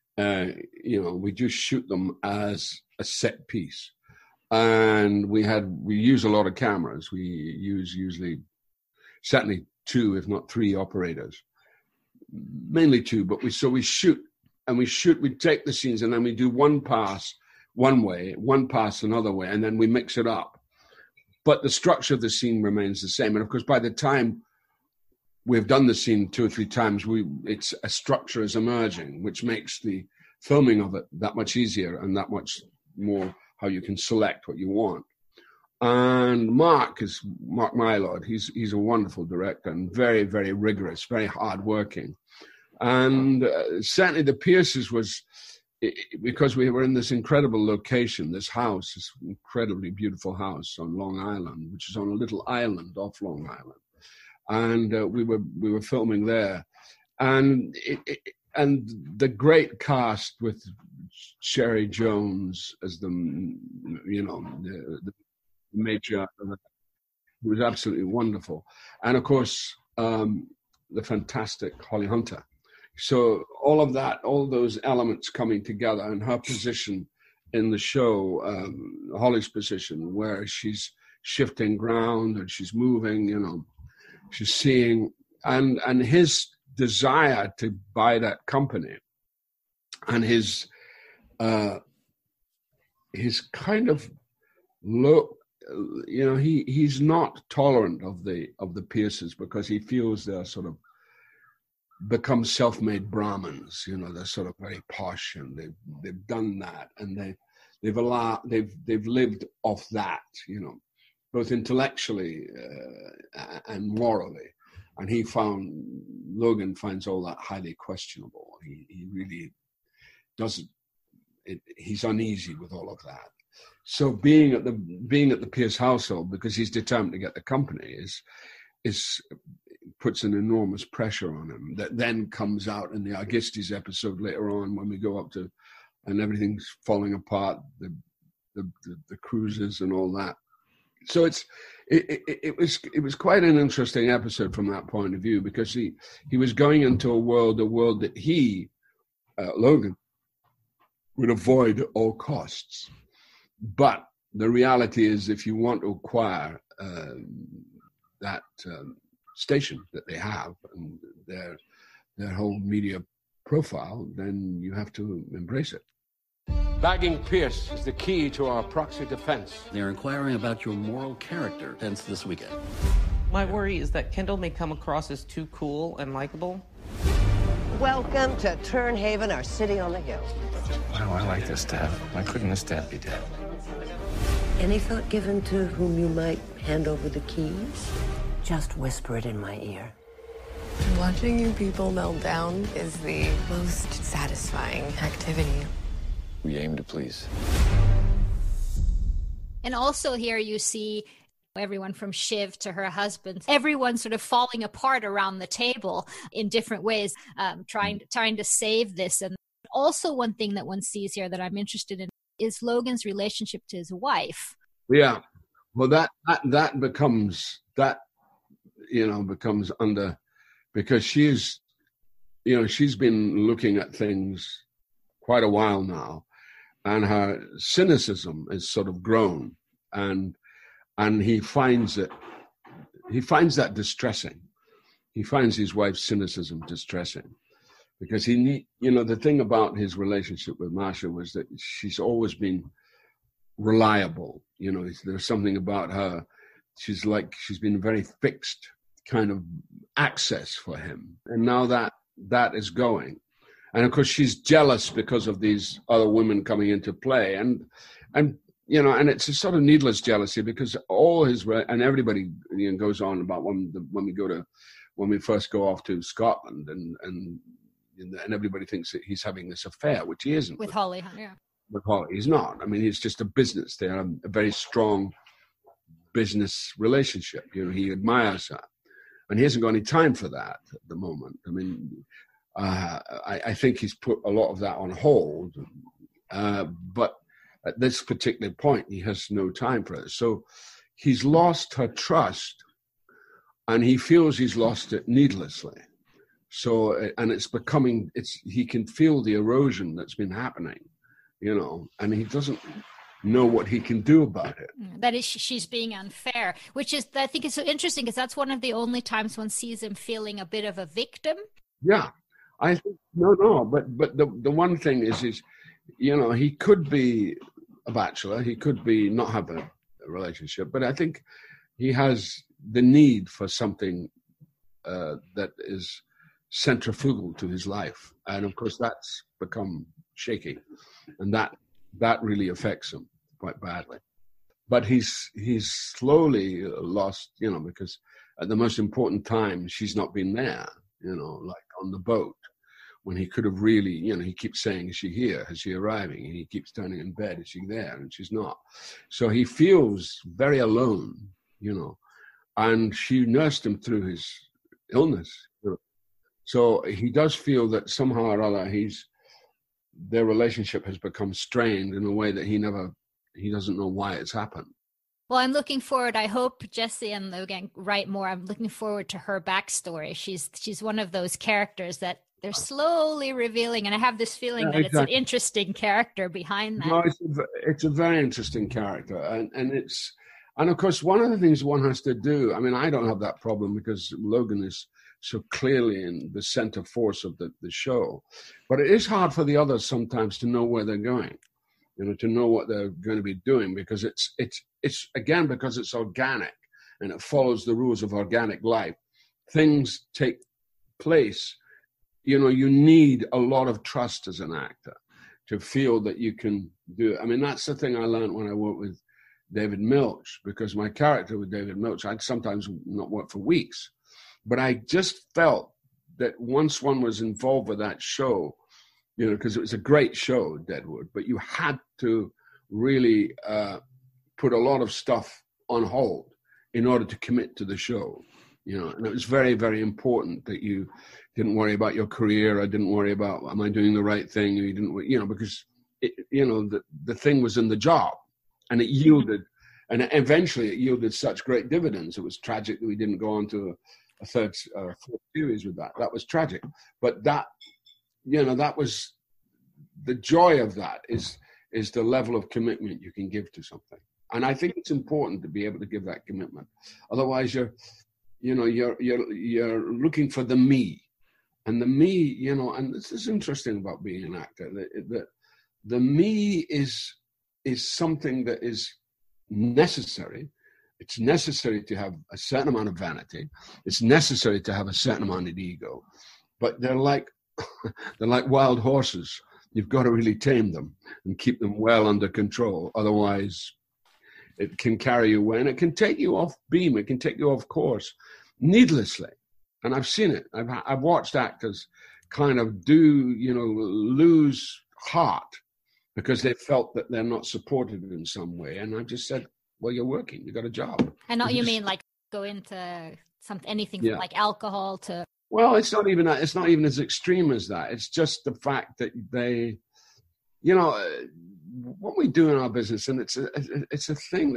We just shoot them as a set piece, and we use a lot of cameras. We use certainly 2, if not 3 operators, mainly 2. But we shoot. We take the scenes, and then we do one pass one way, one pass another way, and then we mix it up. But the structure of the scene remains the same. And of course, by the time we've done the scene 2 or 3 times, it's a structure is emerging, which makes the filming of it that much easier and that much more how you can select what you want. And Mark Mylod. He's a wonderful director and very, very rigorous, very hardworking. And certainly the Pierces was, because we were in this incredible location, this incredibly beautiful house on Long Island, which is on a little island off Long Island. And we were filming there, and the great cast with Sherry Jones as the major, who was absolutely wonderful, and of course the fantastic Holly Hunter. So all of that, all those elements coming together, and her position in the show, Holly's position, where she's shifting ground and she's moving, she's seeing, and his desire to buy that company, and his kind of look, he's not tolerant of the Pierces, because he feels they're sort of become self-made Brahmins. They're sort of very posh, and they've done that, and they've lived off that, both intellectually and morally. And Logan finds all that highly questionable. He really doesn't. He's uneasy with all of that. So being at the Pierce household, because he's determined to get the company, puts an enormous pressure on him. That then comes out in the Agistis episode later on, when we go up to, and everything's falling apart, the cruises and all that. So it was quite an interesting episode from that point of view, because he was going into a world that he, Logan, would avoid at all costs. But the reality is, if you want to acquire that station that they have and their whole media profile, then you have to embrace it. Bagging Pierce is the key to our proxy defense. They're inquiring about your moral character, hence this weekend. My worry is that Kendall may come across as too cool and likable. Welcome to Turnhaven, our city on the hill. Why do I like this dad? Why couldn't this dad be dead? Any thought given to whom you might hand over the keys? Just whisper it in my ear. Watching you people melt down is the most satisfying activity. We aim to please. And also here you see everyone from Shiv to her husband, everyone sort of falling apart around the table in different ways, trying to save this. And also one thing that one sees here that I'm interested in is Logan's relationship to his wife. Yeah. Well, that becomes under, because she's been looking at things quite a while now, and her cynicism has sort of grown, and he finds that distressing. He finds his wife's cynicism distressing, because the thing about his relationship with Marcia was that she's always been reliable. There's something about her. She's been very fixed kind of access for him. And now that is going. And of course she's jealous because of these other women coming into play. And it's a sort of needless jealousy, because and everybody goes on about when we first go off to Scotland and everybody thinks that he's having this affair, which he isn't. With Holly, yeah. With Holly, he's not. I mean, he's just a business there, a very strong business relationship. He admires her, and he hasn't got any time for that at the moment. I mean, I think he's put a lot of that on hold, but at this particular point, he has no time for it. So he's lost her trust, and he feels he's lost it needlessly. So, and he can feel the erosion that's been happening, and he doesn't know what he can do about it. That is, she's being unfair, which is, I think, is so interesting, because that's one of the only times one sees him feeling a bit of a victim. Yeah, I think but the one thing is he could be a bachelor, he could be not have a relationship, but I think he has the need for something that is centrifugal to his life, and of course that's become shaky, and that really affects him quite badly. But he's slowly lost, because at the most important time she's not been there, like on the boat, when he could have really, he keeps saying, is she here? Is she arriving? And he keeps turning in bed, is she there? And she's not. So he feels very alone, and she nursed him through his illness. So he does feel that somehow or other their relationship has become strained in a way that he doesn't know why it's happened. Well, I'm looking forward. I hope Jesse and Logan write more. I'm looking forward to her backstory. She's one of those characters that they're slowly revealing, and I have this feeling that it's an interesting character behind that. No, it's a very interesting character, and of course one of the things one has to do. I mean, I don't have that problem because Logan is so clearly in the center force of the show, but it is hard for the others sometimes to know where they're going, to know what they're going to be doing, because it's again, because it's organic and it follows the rules of organic life. Things take place. You need a lot of trust as an actor to feel that you can do it. I mean, that's the thing I learned when I worked with David Milch, because my character with David Milch, I'd sometimes not work for weeks. But I just felt that once one was involved with that show, because it was a great show, Deadwood, but you had to really put a lot of stuff on hold in order to commit to the show, and it was very, very important that you didn't worry about your career. I didn't worry about, am I doing the right thing? You didn't, because the thing was in the job, and it yielded, and eventually it yielded such great dividends. It was tragic that we didn't go on to a fourth series with that. That was tragic, but that was the joy of that is the level of commitment you can give to something, and I think it's important to be able to give that commitment. Otherwise, you're looking for the me, and the me, and this is interesting about being an actor that the me is something that is necessary. It's necessary to have a certain amount of vanity. It's necessary to have a certain amount of ego. But they're like wild horses. You've got to really tame them and keep them well under control. Otherwise, it can carry you away, and it can take you off beam. It can take you off course needlessly. And I've seen it. I've watched actors kind of lose heart because they felt that they're not supported in some way. And I just said, well, you're working. You got a job. And you mean like go into anything from like alcohol to... Well, it's not even as extreme as that. It's just the fact that they, what we do in our business, and it's a thing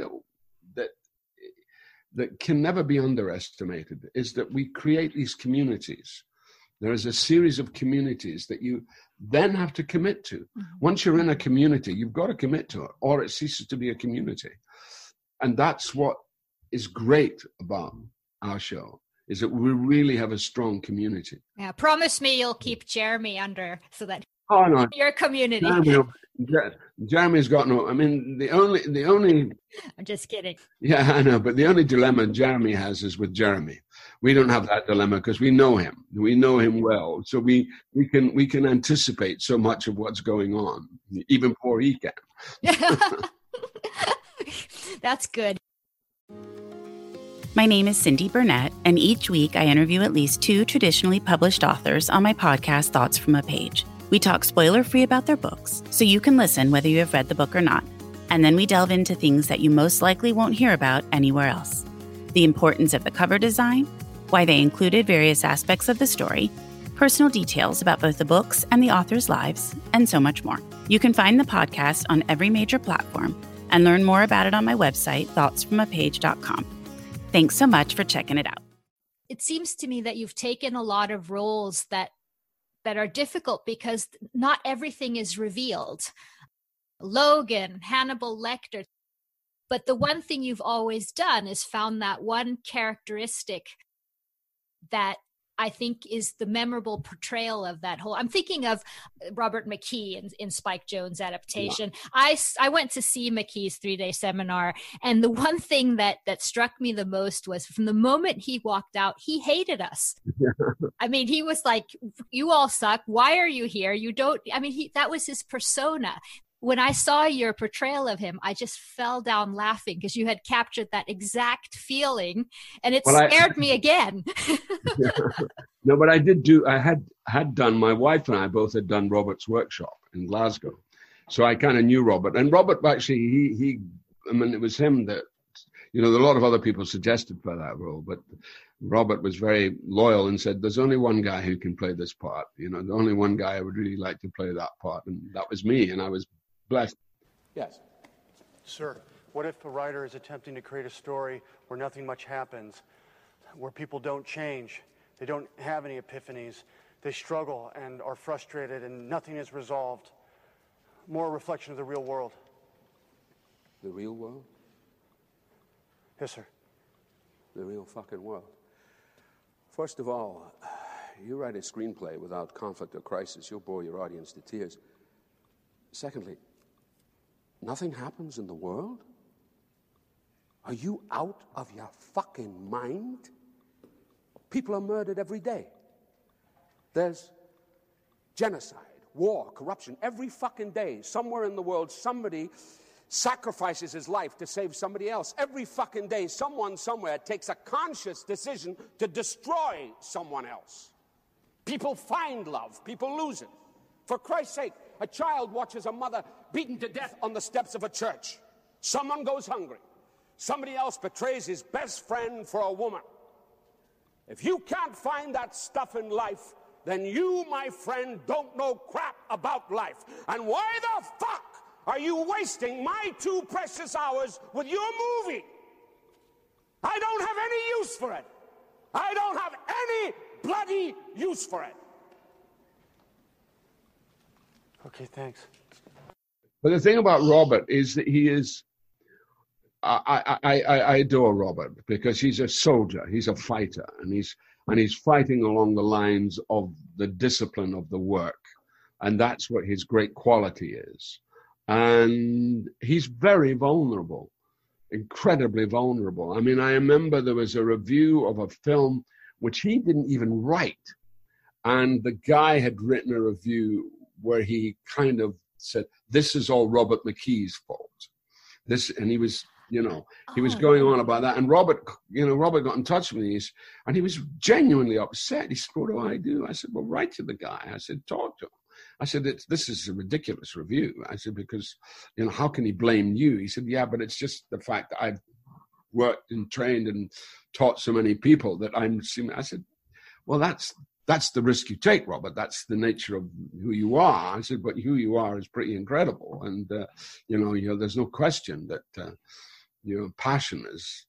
that can never be underestimated, is that we create these communities. There is a series of communities that you then have to commit to. Mm-hmm. Once you're in a community, you've got to commit to it, or it ceases to be a community. And that's what is great about our show, is that we really have a strong community. Yeah, promise me you'll keep Jeremy under so that your community. Jeremy's got no. I mean, the only. I'm just kidding. Yeah, I know, but the only dilemma Jeremy has is with Jeremy. We don't have that dilemma because we know him. We know him well, so we can anticipate so much of what's going on, even before he can. That's good. My name is Cindy Burnett, and each week I interview at least 2 traditionally published authors on my podcast, Thoughts from a Page. We talk spoiler-free about their books, so you can listen whether you have read the book or not. And then we delve into things that you most likely won't hear about anywhere else. The importance of the cover design, why they included various aspects of the story, personal details about both the books and the authors' lives, and so much more. You can find the podcast on every major platform and learn more about it on my website, thoughtsfromapage.com. Thanks so much for checking it out. It seems to me that you've taken a lot of roles that are difficult because not everything is revealed. Logan, Hannibal Lecter. But the one thing you've always done is found that one characteristic that I think is the memorable portrayal of that whole. I'm thinking of Robert McKee in Spike Jonze adaptation. Yeah. I went to see McKee's 3-day seminar, and the one thing that struck me the most was from the moment he walked out, he hated us. Yeah. I mean, he was like, "You all suck. Why are you here? You don't." I mean, that was his persona. When I saw your portrayal of him, I just fell down laughing because you had captured that exact feeling, and it scared me again. Yeah. No, but I had done, my wife and I both had done Robert's workshop in Glasgow. So I kind of knew Robert. And Robert actually, it was him that, a lot of other people suggested for that role, but Robert was very loyal and said, there's only one guy who can play this part. The only one guy I would really like to play that part. And that was me. And I was blessed. Yes. Sir, what if a writer is attempting to create a story where nothing much happens, where people don't change, they don't have any epiphanies, they struggle and are frustrated and nothing is resolved? More a reflection of the real world. The real world? Yes, sir. The real fucking world. First of all, you write a screenplay without conflict or crisis, you'll bore your audience to tears. Secondly, nothing happens in the world? Are you out of your fucking mind? People are murdered every day. There's genocide, war, corruption. Every fucking day, somewhere in the world, somebody sacrifices his life to save somebody else. Every fucking day, someone somewhere takes a conscious decision to destroy someone else. People find love. People lose it. For Christ's sake, a child watches a mother beaten to death on the steps of a church. Someone goes hungry. Somebody else betrays his best friend for a woman. If you can't find that stuff in life, then you, my friend, don't know crap about life. And why the fuck are you wasting my 2 precious hours with your movie? I don't have any use for it. I don't have any bloody use for it. Okay, thanks. But the thing about Robert is that he is, I adore Robert because he's a soldier, he's a fighter, and he's fighting along the lines of the discipline of the work. And that's what his great quality is. And he's very vulnerable, incredibly vulnerable. I mean, I remember there was a review of a film which he didn't even write. And the guy had written a review where he kind of said, this is all Robert McKee's fault. And he was, he was going on about that. And Robert got in touch with me, and he was genuinely upset. He said, what do I do? I said, well, write to the guy. I said, talk to him. I said, this is a ridiculous review. I said, because, how can he blame you? He said, yeah, but it's just the fact that I've worked and trained and taught so many people that I'm assuming. I said, well, that's the risk you take, Robert. That's the nature of who you are. I said, but who you are is pretty incredible. And, there's no question that, your passion is,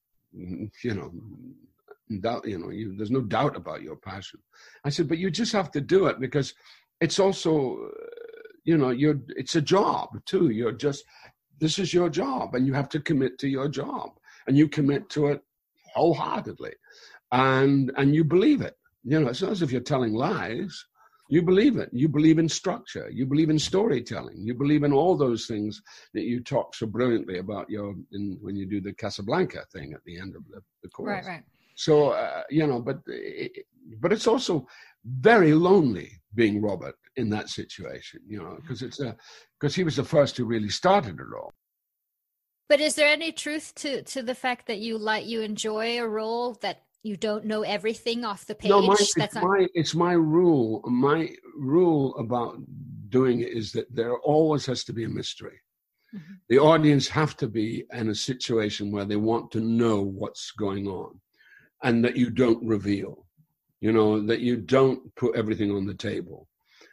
there's no doubt about your passion. I said, but you just have to do it because it's also, it's a job too. This is your job, and you have to commit to your job, and you commit to it wholeheartedly, and you believe it. It's not as if you're telling lies. You believe it. You believe in structure. You believe in storytelling. You believe in all those things that you talk so brilliantly about when you do the Casablanca thing at the end of the course. Right. So, but it's also very lonely being Robert in that situation, because he was the first who really started it all. But is there any truth to the fact that you enjoy a role that you don't know everything off the page? No, it's my rule. My rule about doing it is that there always has to be a mystery. Mm-hmm. The audience have to be in a situation where they want to know what's going on, and that you don't reveal, that you don't put everything on the table.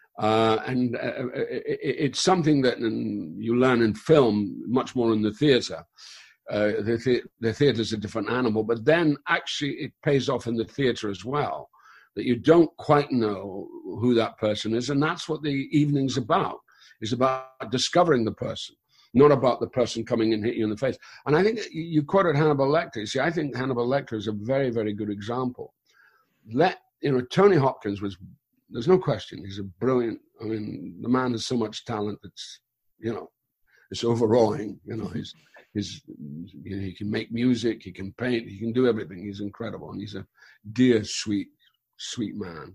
It's something that you learn in film much more in the theater. The theater is a different animal, but then actually it pays off in the theater as well, that you don't quite know who that person is. And that's what the evening's about. It's about discovering the person, not about the person coming and hit you in the face. And I think you quoted Hannibal Lecter. See, I think Hannibal Lecter is a very, very good example. Tony Hopkins there's no question, he's a brilliant, the man has so much talent that's, it's overawing. He can make music, he can paint, he can do everything. He's incredible, and he's a dear, sweet, sweet man.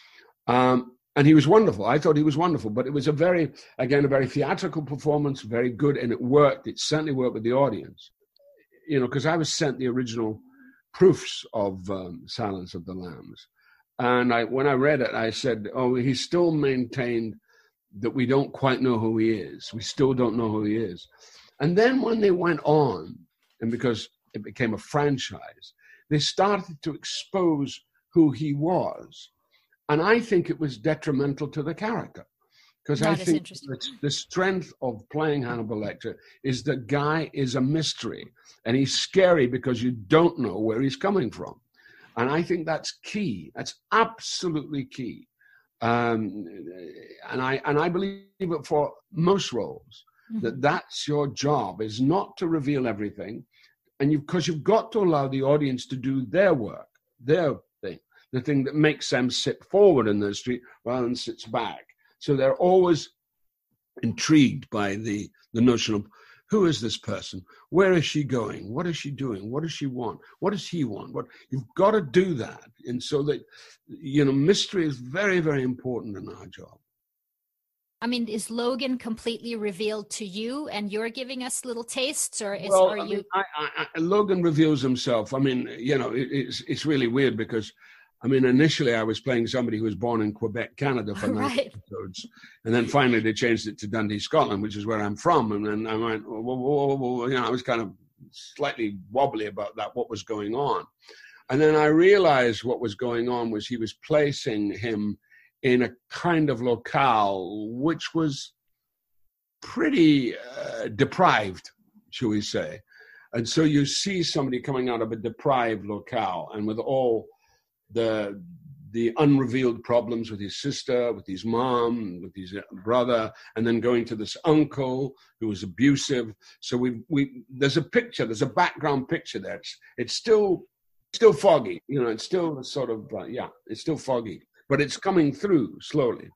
And he was wonderful. I thought he was wonderful, but it was a very theatrical performance, very good, and it worked. It certainly worked with the audience. Because I was sent the original proofs of Silence of the Lambs, and when I read it, I said, "Oh, he still maintained that we don't quite know who he is. We still don't know who he is." And then when they went on, and because it became a franchise, they started to expose who he was. And I think it was detrimental to the character. Because I think the strength of playing Hannibal Lecter is the guy is a mystery. And he's scary because you don't know where he's coming from. And I think that's key. That's absolutely key. And I believe it for most roles. That's your job, is not to reveal everything, and because you've got to allow the audience to do their work, their thing, the thing that makes them sit forward in the street rather than sits back. So they're always intrigued by the notion of, who is this person? Where is she going? What is she doing? What does she want? What does he want? You've got to do that, and so that mystery is very, very important in our job. I mean, is Logan completely revealed to you, and you're giving us little tastes, or Logan reveals himself. I mean, it's really weird because, initially I was playing somebody who was born in Quebec, Canada for 9 episodes, and then finally they changed it to Dundee, Scotland, which is where I'm from, and then I went, whoa, I was kind of slightly wobbly about that, what was going on, and then I realized what was going on was he was placing him in a kind of locale which was pretty deprived, shall we say. And so you see somebody coming out of a deprived locale, and with all the unrevealed problems with his sister, with his mom, with his brother, and then going to this uncle who was abusive. So there's a picture, there's a background picture there. It's still foggy, it's still sort of, it's still foggy. But it's coming through slowly.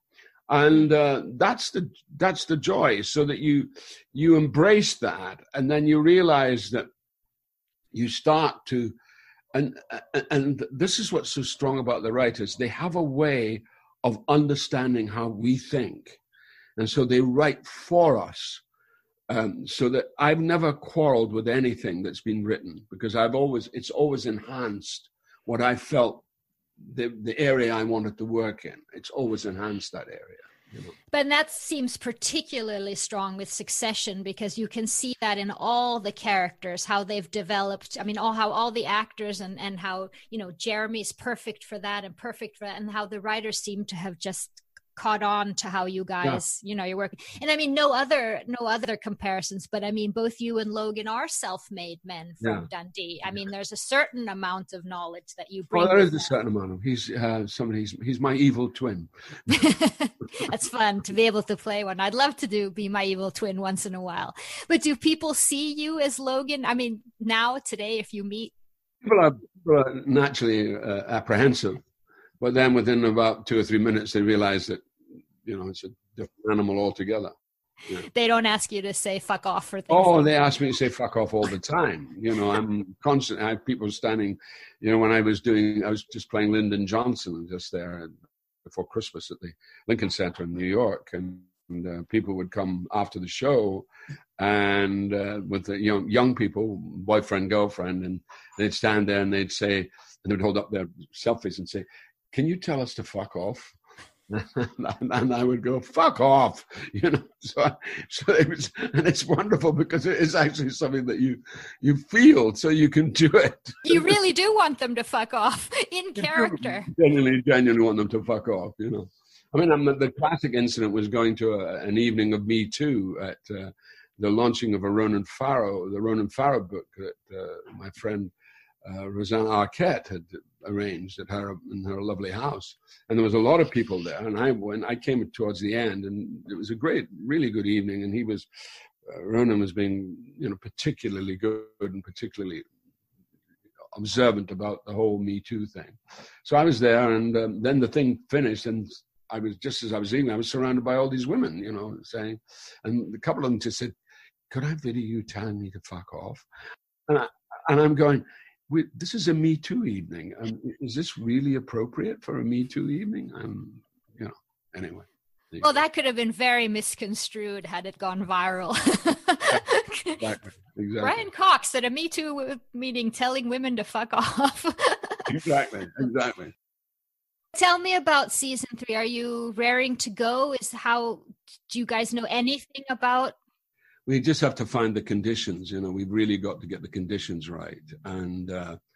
And that's the joy, so that you embrace that, and then you realize that you start to, and this is what's so strong about the writers. They have a way of understanding how we think, and so they write for us. So that I've never quarreled with anything that's been written, because it's always enhanced what I felt the area I wanted to work in. It's always enhanced that area. You know. But that seems particularly strong with Succession, because you can see that in all the characters, how they've developed. I mean, how all the actors and how, Jeremy's perfect for that and perfect for that, and how the writers seem to have just caught on to how you guys, you're working. And I mean, no other comparisons, but I mean, both you and Logan are self-made men from Dundee. I mean, there's a certain amount of knowledge that you bring. Well, there is a certain amount of. He's my evil twin. That's fun to be able to play one. I'd love to be my evil twin once in a while. But do people see you as Logan? I mean, now, today, if you meet. People are naturally apprehensive, but then within about 2 or 3 minutes, they realize that, it's a different animal altogether. Yeah. They don't ask you to say fuck off for things. Oh, they ask me to say fuck off all the time. I'm constant. I have people standing, when I was just playing Lyndon Johnson just there before Christmas at the Lincoln Center in New York. And people would come after the show and with the young people, boyfriend, girlfriend, and they'd stand there and they'd say, and they'd hold up their selfies and say, "Can you tell us to fuck off?" And I would go, "Fuck off," So it was, and it's wonderful because it is actually something that you feel, so you can do it. You really do want them to fuck off in character. Genuinely want them to fuck off. I mean, the classic incident was going to an evening of Me Too at the launching of the Ronan Farrow book that my friend Rosanna Arquette had arranged in her lovely house, and there was a lot of people there. And I came towards the end, and it was a really good evening. And Ronan was being, particularly good and particularly observant about the whole Me Too thing. So I was there, and then the thing finished, and as I was leaving, I was surrounded by all these women, saying, and a couple of them just said, "Could I video you telling me to fuck off?" And I'm going, this is a Me Too evening. Is this really appropriate for a Me Too evening? Anyway. Well, that could have been very misconstrued had it gone viral. Exactly. Brian Cox at a Me Too meeting telling women to fuck off. Exactly. Tell me about season 3. Are you raring to go? Do you guys know anything about? We just have to find the conditions. We've really got to get the conditions right, and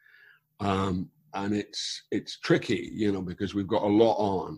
it's tricky, because we've got a lot on.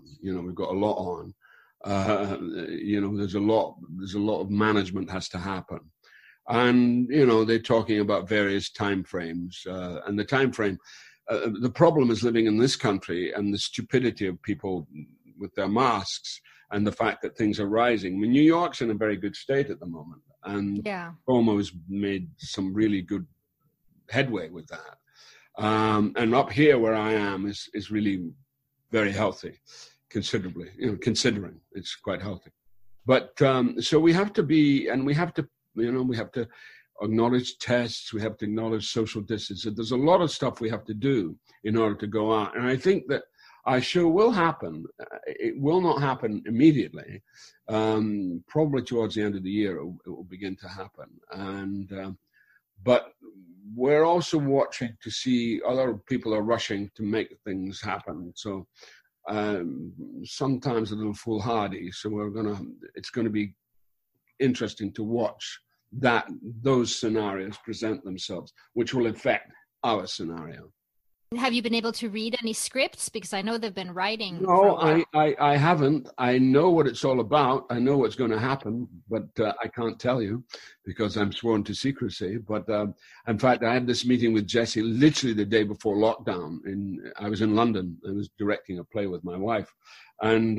There's a lot of management has to happen, and they're talking about various time frames, and the time frame. The problem is living in this country and the stupidity of people with their masks and the fact that things are rising. I mean, New York's in a very good state at the moment, and Cuomo's made some really good headway with that. And up here where I am is really very healthy, considerably, considering it's quite healthy. But so we have to acknowledge tests, we have to acknowledge social distance. There's a lot of stuff we have to do in order to go out. And I think that our show will happen. It will not happen immediately. Probably towards the end of the year, it will begin to happen. But we're also watching to see other people are rushing to make things happen. So sometimes a little foolhardy. So it's going to be interesting to watch those scenarios present themselves, which will affect our scenario. Have you been able to read any scripts? Because I know they've been writing. No, I haven't. I know what it's all about. I know what's going to happen, but I can't tell you because I'm sworn to secrecy. But in fact, I had this meeting with Jesse literally the day before lockdown. I was in London. I was directing a play with my wife, and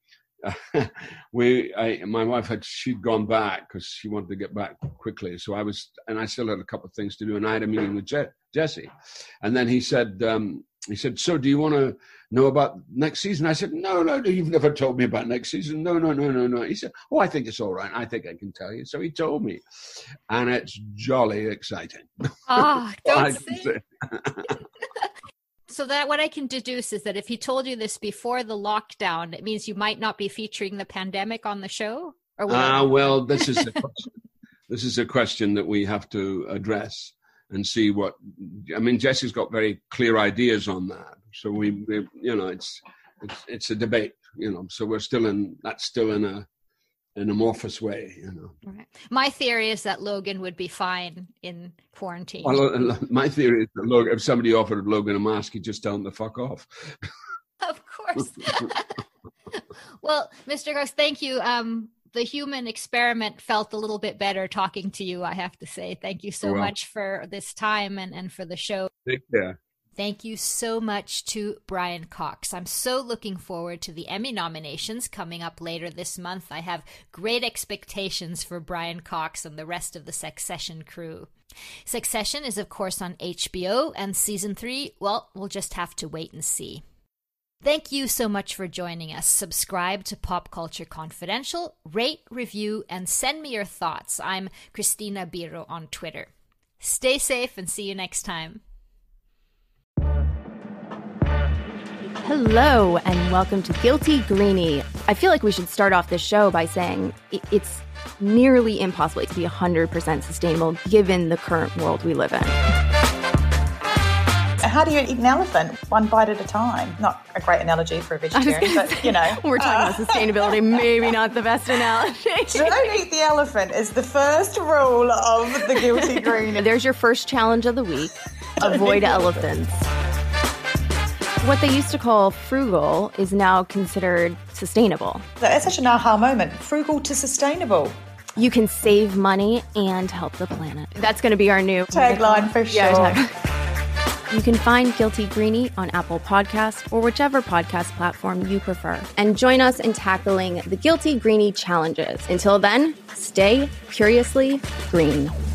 my wife she'd gone back because she wanted to get back quickly. So I still had a couple of things to do, and I had a meeting with Jesse. And then he said, he said, so do you want to know about next season? I said, no, you've never told me about next season. No. He said, oh, I think it's all right. I think I can tell you. So he told me. And it's jolly exciting. Oh, don't say. So that what I can deduce is that if he told you this before the lockdown, it means you might not be featuring the pandemic on the show? Or well, this is a question. This is a question that we have to address and see what. I mean, Jesse's got very clear ideas on that. So we it's a debate. So we're still in an amorphous way. Right. My theory is that Logan would be fine in quarantine. Well, my theory is that Logan, if somebody offered Logan a mask, he'd just tell him to fuck off. Of course. Well, Mr. Cox, thank you. The human experiment felt a little bit better talking to you, I have to say. Thank you so much for this time and for the show. Take care. Thank you so much to Brian Cox. I'm so looking forward to the Emmy nominations coming up later this month. I have great expectations for Brian Cox and the rest of the Succession crew. Succession is, of course, on HBO, and season 3, well, we'll just have to wait and see. Thank you so much for joining us. Subscribe to Pop Culture Confidential, rate, review, and send me your thoughts. I'm Christina Biro on Twitter. Stay safe and see you next time. Hello, and welcome to Guilty Greenie. I feel like we should start off this show by saying it's nearly impossible to be 100% sustainable given the current world we live in. How do you eat an elephant? One bite at a time. Not a great analogy for a vegetarian, but We're talking about sustainability, maybe not the best analogy. Don't eat the elephant is the first rule of the Guilty Greenie. There's your first challenge of the week. Avoid elephants. What they used to call frugal is now considered sustainable. That's such an aha moment. Frugal to sustainable. You can save money and help the planet. That's going to be our new tagline for sure. Yeah, you can find Guilty Greenie on Apple Podcasts or whichever podcast platform you prefer. And join us in tackling the Guilty Greenie challenges. Until then, stay curiously green.